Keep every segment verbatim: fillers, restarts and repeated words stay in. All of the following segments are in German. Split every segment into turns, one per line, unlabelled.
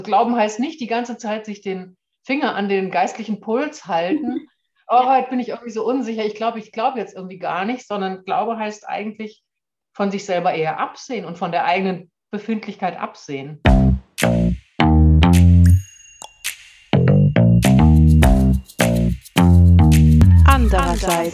Glauben heißt nicht die ganze Zeit sich den Finger an den geistlichen Puls halten. Oh, heute bin ich irgendwie so unsicher. Ich glaube, ich glaube jetzt irgendwie gar nicht, sondern Glaube heißt eigentlich von sich selber eher absehen und von der eigenen Befindlichkeit absehen.
Andererseits.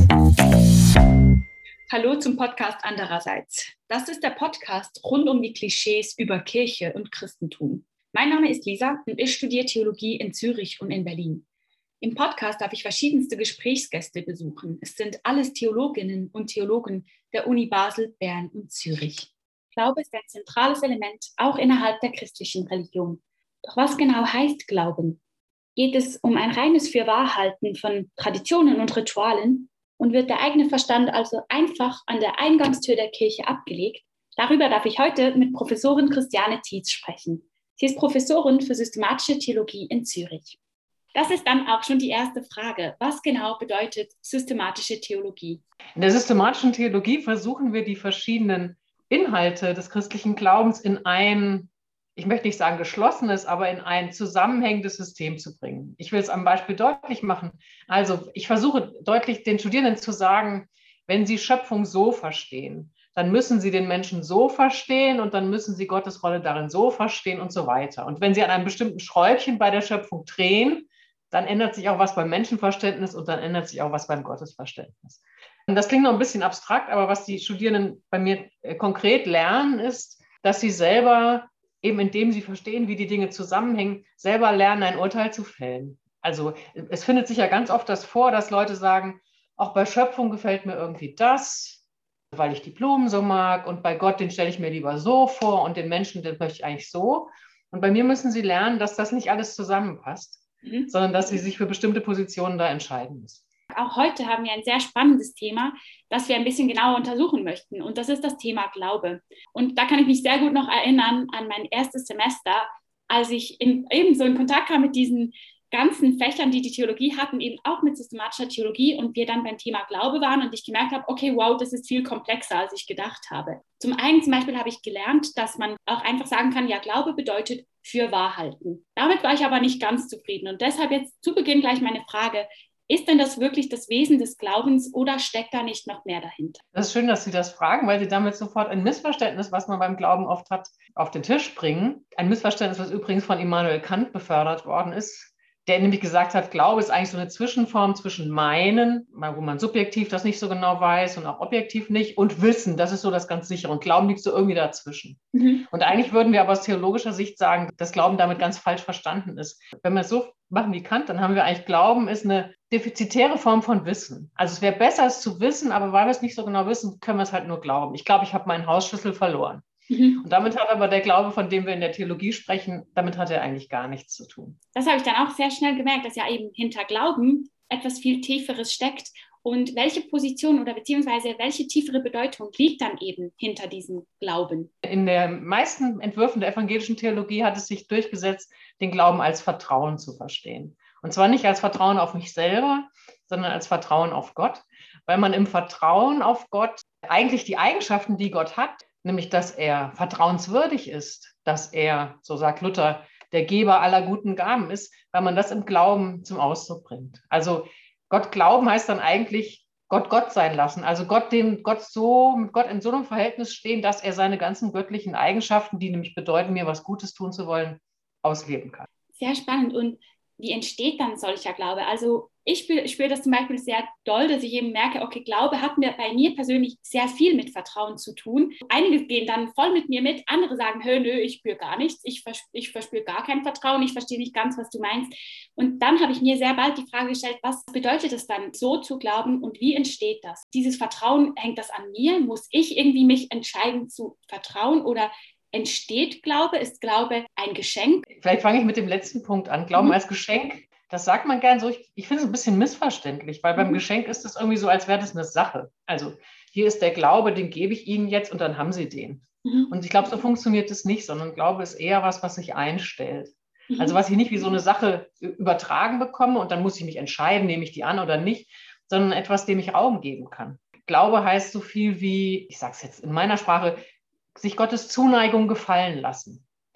Hallo zum Podcast Andererseits. Das ist der Podcast rund um die Klischees über Kirche und Christentum. Mein Name ist Lisa und ich studiere Theologie in Zürich und in Berlin. Im Podcast darf ich verschiedenste Gesprächsgäste besuchen. Es sind alles Theologinnen und Theologen der Uni Basel, Bern und Zürich. Glaube ist ein zentrales Element, auch innerhalb der christlichen Religion. Doch was genau heißt Glauben? Geht es um ein reines Fürwahrhalten von Traditionen und Ritualen und wird der eigene Verstand also einfach an der Eingangstür der Kirche abgelegt? Darüber darf ich heute mit Professorin Christiane Tietz sprechen. Sie ist Professorin für systematische Theologie in Zürich. Das ist dann auch schon die erste Frage. Was genau bedeutet systematische Theologie?
In der systematischen Theologie versuchen wir, die verschiedenen Inhalte des christlichen Glaubens in ein, ich möchte nicht sagen geschlossenes, aber in ein zusammenhängendes System zu bringen. Ich will es am Beispiel deutlich machen. Also ich versuche deutlich den Studierenden zu sagen, wenn sie Schöpfung so verstehen, dann müssen sie den Menschen so verstehen und dann müssen sie Gottes Rolle darin so verstehen und so weiter. Und wenn sie an einem bestimmten Schräubchen bei der Schöpfung drehen, dann ändert sich auch was beim Menschenverständnis und dann ändert sich auch was beim Gottesverständnis. Und das klingt noch ein bisschen abstrakt, aber was die Studierenden bei mir konkret lernen, ist, dass sie selber, eben indem sie verstehen, wie die Dinge zusammenhängen, selber lernen, ein Urteil zu fällen. Also es findet sich ja ganz oft das vor, dass Leute sagen, auch bei Schöpfung gefällt mir irgendwie das, weil ich die Blumen so mag und bei Gott, den stelle ich mir lieber so vor und den Menschen, den möchte ich eigentlich so. Und bei mir müssen sie lernen, dass das nicht alles zusammenpasst, mhm. sondern dass sie sich für bestimmte Positionen da entscheiden müssen.
Auch heute haben wir ein sehr spannendes Thema, das wir ein bisschen genauer untersuchen möchten. Und das ist das Thema Glaube. Und da kann ich mich sehr gut noch erinnern an mein erstes Semester, als ich in, eben so in Kontakt kam mit diesen ganzen Fächern, die die Theologie hatten, eben auch mit systematischer Theologie und wir dann beim Thema Glaube waren und ich gemerkt habe, okay, wow, das ist viel komplexer, als ich gedacht habe. Zum einen zum Beispiel habe ich gelernt, dass man auch einfach sagen kann, ja, Glaube bedeutet Fürwahrhalten. Damit war ich aber nicht ganz zufrieden und deshalb jetzt zu Beginn gleich meine Frage, ist denn das wirklich das Wesen des Glaubens oder steckt da nicht noch mehr dahinter?
Das ist schön, dass Sie das fragen, weil Sie damit sofort ein Missverständnis, was man beim Glauben oft hat, auf den Tisch bringen. Ein Missverständnis, was übrigens von Immanuel Kant befördert worden ist, der nämlich gesagt hat, Glaube ist eigentlich so eine Zwischenform zwischen Meinen, wo man subjektiv das nicht so genau weiß und auch objektiv nicht, und Wissen, das ist so das ganz sichere. Und Glauben liegt so irgendwie dazwischen. Mhm. Und eigentlich würden wir aber aus theologischer Sicht sagen, dass Glauben damit ganz falsch verstanden ist. Wenn wir es so machen wie Kant, dann haben wir eigentlich, Glauben ist eine defizitäre Form von Wissen. Also es wäre besser, es zu wissen, aber weil wir es nicht so genau wissen, können wir es halt nur glauben. Ich glaube, ich habe meinen Hausschlüssel verloren. Mhm. Und damit hat aber der Glaube, von dem wir in der Theologie sprechen, damit hat er eigentlich gar nichts zu tun.
Das habe ich dann auch sehr schnell gemerkt, dass ja eben hinter Glauben etwas viel Tieferes steckt. Und welche Position oder beziehungsweise welche tiefere Bedeutung liegt dann eben hinter diesem Glauben?
In den meisten Entwürfen der evangelischen Theologie hat es sich durchgesetzt, den Glauben als Vertrauen zu verstehen. Und zwar nicht als Vertrauen auf mich selber, sondern als Vertrauen auf Gott, weil man im Vertrauen auf Gott eigentlich die Eigenschaften, die Gott hat, nämlich dass er vertrauenswürdig ist, dass er, so sagt Luther, der Geber aller guten Gaben ist, weil man das im Glauben zum Ausdruck bringt. Also Gott glauben heißt dann eigentlich Gott Gott sein lassen. Also Gott, den Gott so, mit Gott in so einem Verhältnis stehen, dass er seine ganzen göttlichen Eigenschaften, die nämlich bedeuten, mir was Gutes tun zu wollen, ausleben kann.
Sehr spannend. Und wie entsteht dann solcher Glaube? Also ich spüre, spüre das zum Beispiel sehr doll, dass ich eben merke, okay, Glaube hat mir bei mir persönlich sehr viel mit Vertrauen zu tun. Einige gehen dann voll mit mir mit, andere sagen, hö, nö, ich spüre gar nichts, ich, vers- ich verspüre gar kein Vertrauen, ich verstehe nicht ganz, was du meinst. Und dann habe ich mir sehr bald die Frage gestellt, was bedeutet es dann, so zu glauben und wie entsteht das? Dieses Vertrauen, hängt das an mir? Muss ich irgendwie mich entscheiden zu vertrauen oder entsteht Glaube? Ist Glaube ein Geschenk?
Vielleicht fange ich mit dem letzten Punkt an. Glauben mhm. als Geschenk, das sagt man gern so. Ich, ich finde es ein bisschen missverständlich, weil mhm. beim Geschenk ist es irgendwie so, als wäre das eine Sache. Also hier ist der Glaube, den gebe ich Ihnen jetzt und dann haben Sie den. Mhm. Und ich glaube, so funktioniert es nicht, sondern Glaube ist eher was, was sich einstellt. Mhm. Also was ich nicht wie so eine Sache übertragen bekomme und dann muss ich mich entscheiden, nehme ich die an oder nicht, sondern etwas, dem ich Raum geben kann. Glaube heißt so viel wie, ich sage es jetzt in meiner Sprache, sich Gottes Zuneigung gefallen lassen.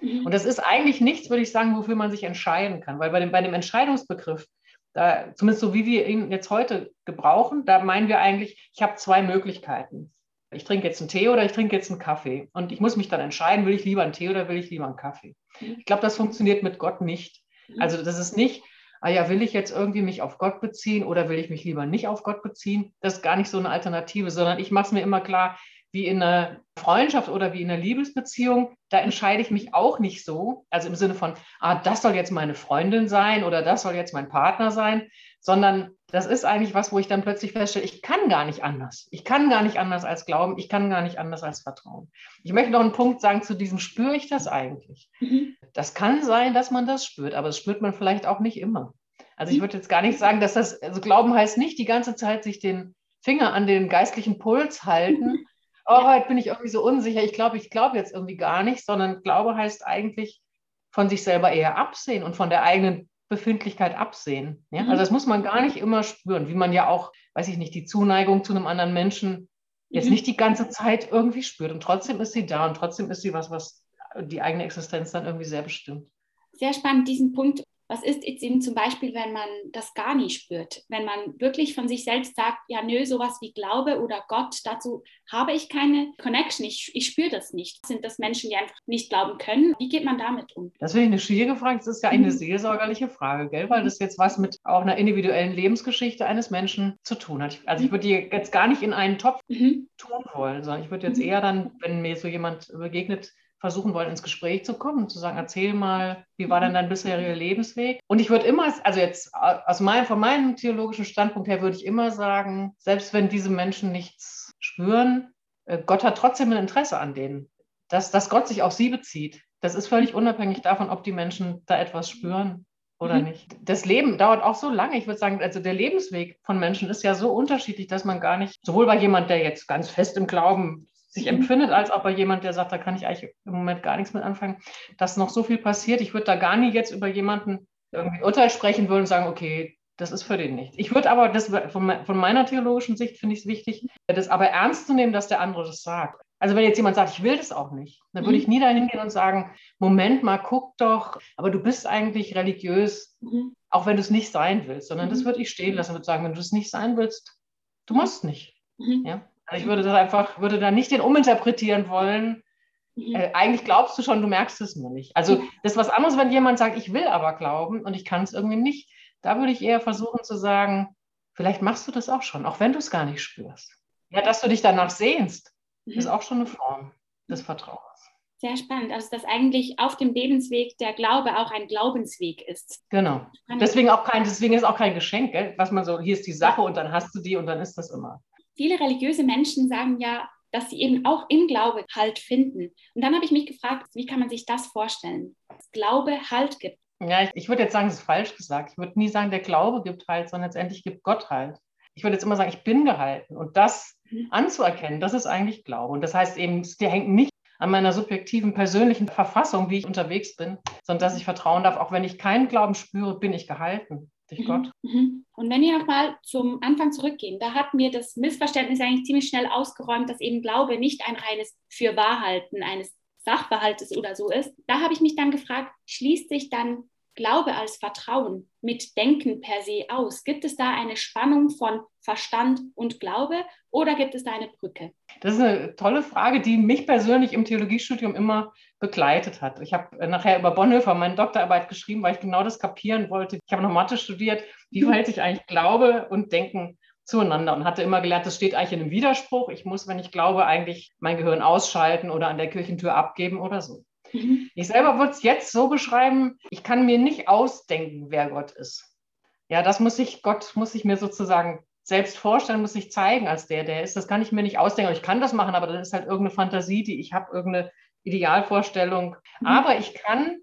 Mhm. Und das ist eigentlich nichts, würde ich sagen, wofür man sich entscheiden kann. Weil bei dem, bei dem Entscheidungsbegriff, da, zumindest so wie wir ihn jetzt heute gebrauchen, da meinen wir eigentlich, ich habe zwei Möglichkeiten. Ich trinke jetzt einen Tee oder ich trinke jetzt einen Kaffee. Und ich muss mich dann entscheiden, will ich lieber einen Tee oder will ich lieber einen Kaffee. Ich glaube, das funktioniert mit Gott nicht. Also das ist nicht, ah ja, will ich jetzt irgendwie mich auf Gott beziehen oder will ich mich lieber nicht auf Gott beziehen? Das ist gar nicht so eine Alternative, sondern ich mache es mir immer klar, wie in einer Freundschaft oder wie in einer Liebesbeziehung, da entscheide ich mich auch nicht so, also im Sinne von, ah, das soll jetzt meine Freundin sein oder das soll jetzt mein Partner sein, sondern das ist eigentlich was, wo ich dann plötzlich feststelle, ich kann gar nicht anders. Ich kann gar nicht anders als glauben, ich kann gar nicht anders als vertrauen. Ich möchte noch einen Punkt sagen, zu diesem spüre ich das eigentlich. Mhm. Das kann sein, dass man das spürt, aber das spürt man vielleicht auch nicht immer. Also ich würde jetzt gar nicht sagen, dass das, also Glauben heißt nicht die ganze Zeit sich den Finger an den geistlichen Puls halten. Oh, heute bin ich irgendwie so unsicher. Ich glaube, ich glaube jetzt irgendwie gar nicht, sondern Glaube heißt eigentlich von sich selber eher absehen und von der eigenen Befindlichkeit absehen. Ja? Also das muss man gar nicht immer spüren, wie man ja auch, weiß ich nicht, die Zuneigung zu einem anderen Menschen jetzt nicht die ganze Zeit irgendwie spürt. Und trotzdem ist sie da und trotzdem ist sie was, was die eigene Existenz dann irgendwie sehr bestimmt.
Sehr spannend, diesen Punkt. Was ist jetzt eben zum Beispiel, wenn man das gar nicht spürt? Wenn man wirklich von sich selbst sagt, ja nö, sowas wie Glaube oder Gott, dazu habe ich keine Connection, ich, ich spüre das nicht. Sind das Menschen, die einfach nicht glauben können? Wie geht man damit um?
Das finde ich eine schwierige Frage. Das ist ja eine mhm. seelsorgerliche Frage, gell? Weil das jetzt was mit auch einer individuellen Lebensgeschichte eines Menschen zu tun hat. Also ich würde die jetzt gar nicht in einen Topf mhm. tun wollen, sondern ich würde jetzt mhm. eher dann, wenn mir so jemand begegnet, versuchen wollen, ins Gespräch zu kommen, zu sagen, erzähl mal, wie war denn dein bisheriger Lebensweg? Und ich würde immer, also jetzt aus meinem, von meinem theologischen Standpunkt her, würde ich immer sagen, selbst wenn diese Menschen nichts spüren, Gott hat trotzdem ein Interesse an denen, dass, dass Gott sich auf sie bezieht. Das ist völlig unabhängig davon, ob die Menschen da etwas spüren oder mhm. nicht. Das Leben dauert auch so lange. Ich würde sagen, also der Lebensweg von Menschen ist ja so unterschiedlich, dass man gar nicht, sowohl bei jemand, der jetzt ganz fest im Glauben sich empfindet, als auch bei jemand, der sagt, da kann ich eigentlich im Moment gar nichts mit anfangen, dass noch so viel passiert. Ich würde da gar nie jetzt über jemanden irgendwie Urteil sprechen wollen und sagen, okay, das ist für den nicht. Ich würde aber, das von, von meiner theologischen Sicht finde ich es wichtig, das aber ernst zu nehmen, dass der andere das sagt. Also wenn jetzt jemand sagt, ich will das auch nicht, dann würde ich nie dahin gehen und sagen, Moment mal, guck doch, aber du bist eigentlich religiös, mhm. auch wenn du es nicht sein willst, sondern mhm. das würde ich stehen lassen und würde sagen, wenn du es nicht sein willst, du musst nicht. Mhm. Ja? Ich würde das einfach, würde da nicht den uminterpretieren wollen. Mhm. Äh, eigentlich glaubst du schon, du merkst es nur nicht. Also das ist was anderes, wenn jemand sagt, ich will aber glauben und ich kann es irgendwie nicht. Da würde ich eher versuchen zu sagen, vielleicht machst du das auch schon, auch wenn du es gar nicht spürst. Ja, dass du dich danach sehnst, mhm. ist auch schon eine Form des Vertrauens.
Sehr spannend, also dass eigentlich auf dem Lebensweg der Glaube auch ein Glaubensweg ist.
Genau. Deswegen, auch kein, deswegen ist auch kein Geschenk, gell? Was man so, hier ist die Sache und dann hast du die und dann ist das immer.
Viele religiöse Menschen sagen ja, dass sie eben auch im Glaube Halt finden. Und dann habe ich mich gefragt, wie kann man sich das vorstellen? Dass Glaube Halt gibt.
Ja, ich, ich würde jetzt sagen, das ist falsch gesagt. Ich würde nie sagen, der Glaube gibt Halt, sondern letztendlich gibt Gott Halt. Ich würde jetzt immer sagen, ich bin gehalten. Und das mhm. anzuerkennen, das ist eigentlich Glaube. Und das heißt eben, der hängt nicht an meiner subjektiven, persönlichen Verfassung, wie ich unterwegs bin, sondern dass ich vertrauen darf, auch wenn ich keinen Glauben spüre, bin ich gehalten. Durch Gott.
Und wenn wir nochmal zum Anfang zurückgehen, da hat mir das Missverständnis eigentlich ziemlich schnell ausgeräumt, dass eben Glaube nicht ein reines Fürwahrhalten eines Sachverhaltes oder so ist. Da habe ich mich dann gefragt, schließt sich dann Glaube als Vertrauen mit Denken per se aus? Gibt es da eine Spannung von Verstand und Glaube oder gibt es da eine Brücke?
Das ist eine tolle Frage, die mich persönlich im Theologiestudium immer begleitet hat. Ich habe nachher über Bonhoeffer meine Doktorarbeit geschrieben, weil ich genau das kapieren wollte. Ich habe noch Mathe studiert. Wie verhält sich eigentlich Glaube und Denken zueinander? Und hatte immer gelernt, das steht eigentlich in einem Widerspruch. Ich muss, wenn ich glaube, eigentlich mein Gehirn ausschalten oder an der Kirchentür abgeben oder so. Mhm. Ich selber würde es jetzt so beschreiben, ich kann mir nicht ausdenken, wer Gott ist. Ja, das muss ich, Gott muss ich mir sozusagen selbst vorstellen, muss ich zeigen als der, der ist. Das kann ich mir nicht ausdenken. Ich kann das machen, aber das ist halt irgendeine Fantasie, die ich habe, irgendeine Idealvorstellung. Mhm. Aber ich kann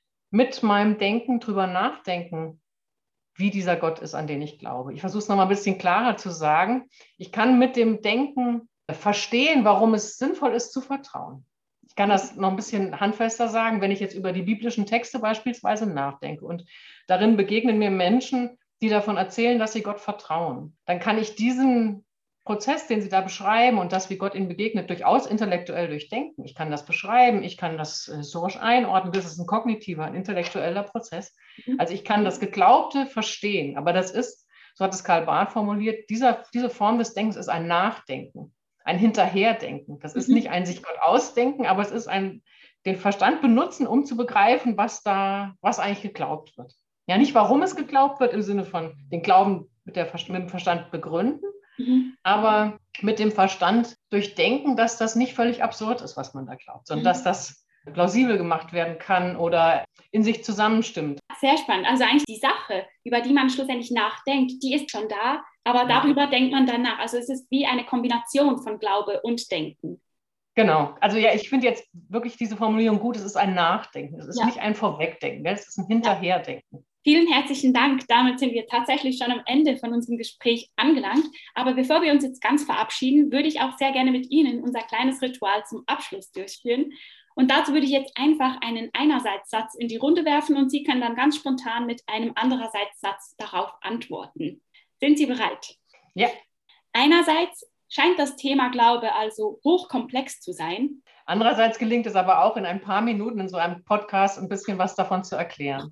mit meinem Denken drüber nachdenken, wie dieser Gott ist, an den ich glaube. Ich versuche es nochmal ein bisschen klarer zu sagen. Ich kann mit dem Denken verstehen, warum es sinnvoll ist, zu vertrauen. Ich kann das noch ein bisschen handfester sagen, wenn ich jetzt über die biblischen Texte beispielsweise nachdenke und darin begegnen mir Menschen, die davon erzählen, dass sie Gott vertrauen. Dann kann ich diesen Prozess, den Sie da beschreiben und das, wie Gott Ihnen begegnet, durchaus intellektuell durchdenken. Ich kann das beschreiben, ich kann das historisch einordnen, das ist ein kognitiver, ein intellektueller Prozess. Also ich kann das Geglaubte verstehen, aber das ist, so hat es Karl Barth formuliert, dieser, diese Form des Denkens ist ein Nachdenken, ein Hinterherdenken. Das ist nicht ein sich Gott ausdenken, aber es ist ein, den Verstand benutzen, um zu begreifen, was da, was eigentlich geglaubt wird. Ja, nicht warum es geglaubt wird, im Sinne von den Glauben mit, der, mit dem Verstand begründen, mhm. aber mit dem Verstand durchdenken, dass das nicht völlig absurd ist, was man da glaubt, sondern mhm. dass das plausibel gemacht werden kann oder in sich zusammenstimmt.
Sehr spannend. Also eigentlich die Sache, über die man schlussendlich nachdenkt, die ist schon da, aber darüber ja. denkt man dann nach. Also es ist wie eine Kombination von Glaube und Denken.
Genau. Also ja, ich finde jetzt wirklich diese Formulierung gut. Es ist ein Nachdenken. Es ist ja. nicht ein Vorwegdenken. Es ist ein Hinterherdenken. Ja.
Vielen herzlichen Dank. Damit sind wir tatsächlich schon am Ende von unserem Gespräch angelangt. Aber bevor wir uns jetzt ganz verabschieden, würde ich auch sehr gerne mit Ihnen unser kleines Ritual zum Abschluss durchführen. Und dazu würde ich jetzt einfach einen Einerseits-Satz in die Runde werfen und Sie können dann ganz spontan mit einem Andererseits-Satz darauf antworten. Sind Sie bereit?
Ja.
Einerseits scheint das Thema Glaube also hochkomplex zu sein.
Andererseits gelingt es aber auch in ein paar Minuten in so einem Podcast ein bisschen was davon zu erklären.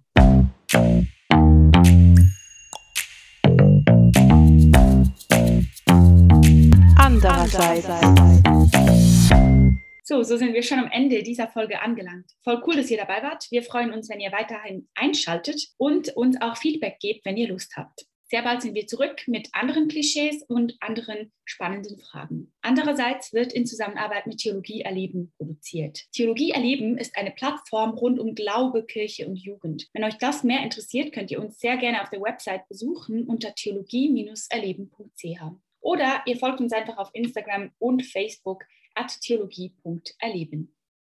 Andererseits. So, so sind wir schon am Ende dieser Folge angelangt. Voll cool, dass ihr dabei wart. Wir freuen uns, wenn ihr weiterhin einschaltet und uns auch Feedback gebt, wenn ihr Lust habt. Sehr bald sind wir zurück mit anderen Klischees und anderen spannenden Fragen. Andererseits wird in Zusammenarbeit mit Theologie erleben produziert. Theologie erleben ist eine Plattform rund um Glaube, Kirche und Jugend. Wenn euch das mehr interessiert, könnt ihr uns sehr gerne auf der Website besuchen unter theologie erleben punkt c h. Oder ihr folgt uns einfach auf Instagram und Facebook at theologie punkt erleben.